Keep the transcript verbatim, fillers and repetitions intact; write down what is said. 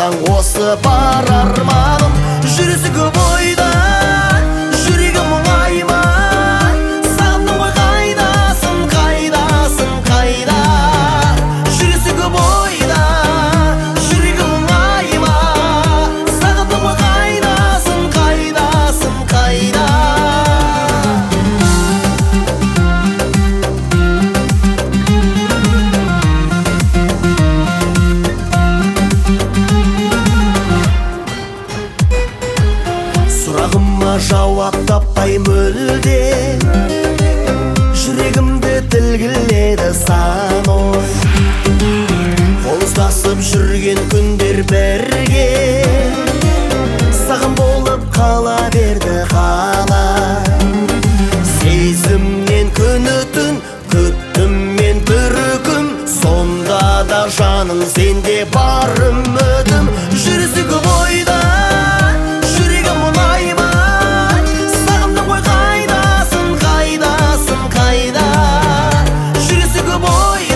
болсаң осы бар арманым. Жүрісі көп ойда, жүрегім мұңайма. Сағындым ғой қайдасың, қайдасың, қайда. Жүрісі көп ойда, жүрегім мұңайма. Сағындым ғой қайдасың, қайдасың, қайда. Сұрағыма жауап таппай мүлде, жүрегімді тілгіледі сан ой. Қол ұстасып жүрген күндер бірге, сағым болып қала берді қалай. Сезімнен күні түн күттім мен бір күн, сонда да жаның сенде бар үмітім. Жүрісі көп ойда, жүрегім мұңайма. Сағындым ғой қайдасың, қайдасың, қайда. Жүрісі көп ойда,